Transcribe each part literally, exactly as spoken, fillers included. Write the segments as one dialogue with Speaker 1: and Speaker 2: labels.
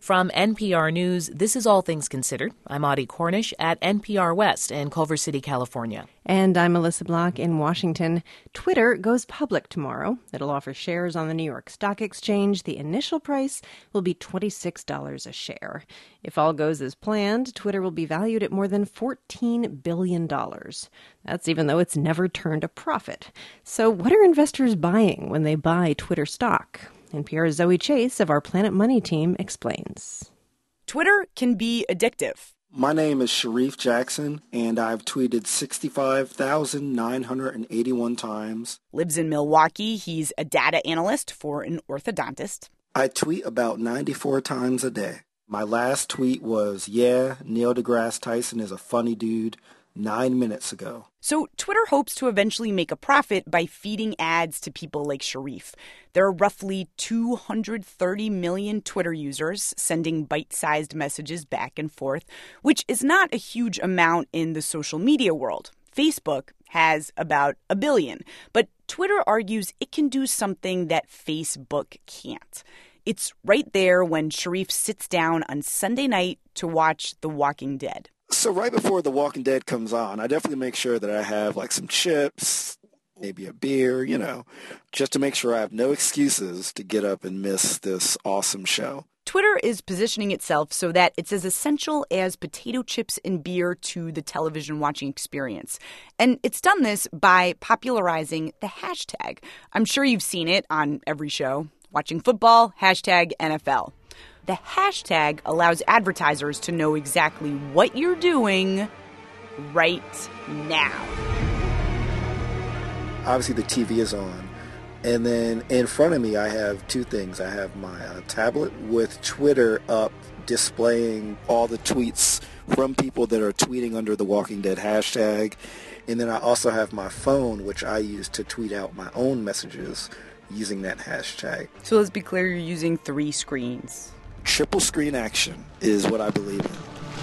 Speaker 1: From N P R News, this is All Things Considered. I'm Audie Cornish at N P R West in Culver City, California.
Speaker 2: And I'm Melissa Block in Washington. Twitter goes public tomorrow. It'll offer shares on the New York Stock Exchange. The initial price will be twenty-six dollars a share. If all goes as planned, Twitter will be valued at more than fourteen billion dollars. That's even though it's never turned a profit. So what are investors buying when they buy Twitter stock? N P R's Zoe Chase of our Planet Money team explains.
Speaker 3: Twitter can be addictive.
Speaker 4: My name is Sharif Jackson, and I've tweeted sixty-five thousand nine hundred eighty-one times.
Speaker 3: Lives in Milwaukee. He's a data analyst for an orthodontist.
Speaker 4: I tweet about ninety-four times a day. My last tweet was, yeah, Neil deGrasse Tyson is a funny dude, nine minutes ago.
Speaker 3: So Twitter hopes to eventually make a profit by feeding ads to people like Sharif. There are roughly two hundred thirty million Twitter users sending bite-sized messages back and forth, which is not a huge amount in the social media world. Facebook has about a billion, but Twitter argues it can do something that Facebook can't. It's right there when Sharif sits down on Sunday night to watch The Walking Dead.
Speaker 4: So right before The Walking Dead comes on, I definitely make sure that I have like some chips, maybe a beer, you know, just to make sure I have no excuses to get up and miss this awesome show.
Speaker 3: Twitter is positioning itself so that it's as essential as potato chips and beer to the television watching experience. And it's done this by popularizing the hashtag. I'm sure you've seen it on every show. Watching football, hashtag N F L. The hashtag allows advertisers to know exactly what you're doing right now.
Speaker 4: Obviously, the T V is on. And then in front of me, I have two things. I have my uh, tablet with Twitter up displaying all the tweets from people that are tweeting under the Walking Dead hashtag. And then I also have my phone, which I use to tweet out my own messages using that hashtag.
Speaker 3: So let's be clear, you're using three screens.
Speaker 4: Triple screen action is what I believe in.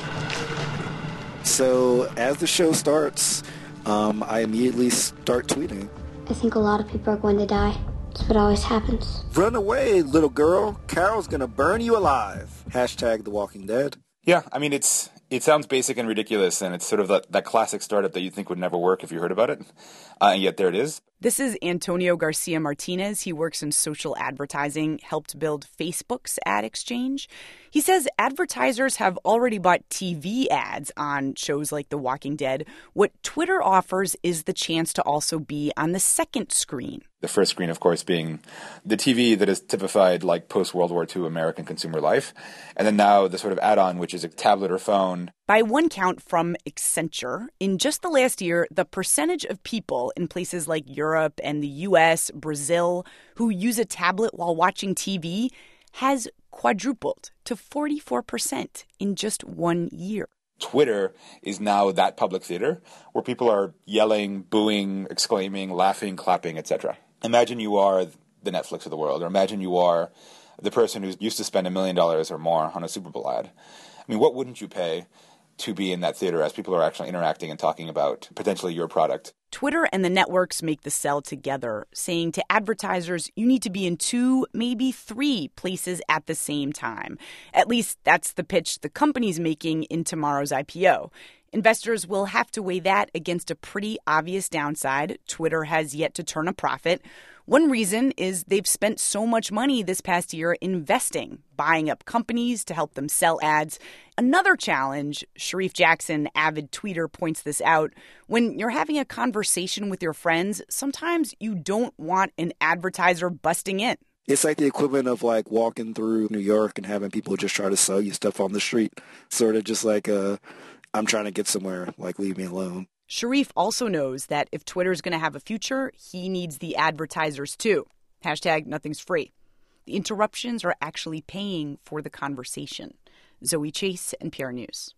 Speaker 4: So as the show starts, um, I immediately start tweeting.
Speaker 5: I think a lot of people are going to die. That's what always happens.
Speaker 4: Run away, little girl. Carol's going to burn you alive. Hashtag The Walking Dead.
Speaker 6: Yeah, I mean, it's it sounds basic and ridiculous, and it's sort of that, that classic startup that you think would never work if you heard about it, uh, and yet there it is.
Speaker 3: This is Antonio Garcia Martinez. He works in social advertising, helped build Facebook's ad exchange. He says advertisers have already bought T V ads on shows like The Walking Dead. What Twitter offers is the chance to also be on the second screen.
Speaker 6: The first screen, of course, being the T V that is typified like post-World War Two American consumer life. And then now the sort of add-on, which is a tablet or phone.
Speaker 3: By one count from Accenture, in just the last year, the percentage of people in places like Europe and the U S, Brazil, who use a tablet while watching T V has quadrupled to forty-four percent in just one year.
Speaker 6: Twitter is now that public theater where people are yelling, booing, exclaiming, laughing, clapping, et cetera. Imagine you are the Netflix of the world, or imagine you are the person who's used to spend a million dollars or more on a Super Bowl ad. I mean, what wouldn't you pay to be in that theater as people are actually interacting and talking about potentially your product?
Speaker 3: Twitter and the networks make the sell together, saying to advertisers, you need to be in two, maybe three places at the same time. At least that's the pitch the company's making in tomorrow's I P O. Investors will have to weigh that against a pretty obvious downside. Twitter has yet to turn a profit. One reason is they've spent so much money this past year investing, buying up companies to help them sell ads. Another challenge, Sharif Jackson, avid tweeter, points this out. When you're having a conversation with your friends, sometimes you don't want an advertiser busting in.
Speaker 4: It's like the equivalent of like walking through New York and having people just try to sell you stuff on the street. Sort of just like, uh, I'm trying to get somewhere, like leave me alone.
Speaker 3: Sharif also knows that if Twitter's going to have a future, he needs the advertisers too. Hashtag nothing's free. The interruptions are actually paying for the conversation. Zoe Chase, N P R News.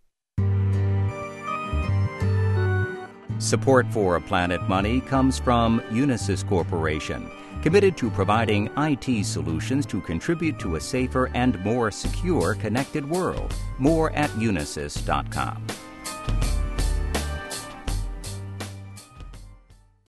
Speaker 7: Support for Planet Money comes from Unisys Corporation, committed to providing I T solutions to contribute to a safer and more secure connected world. More at unisys dot com.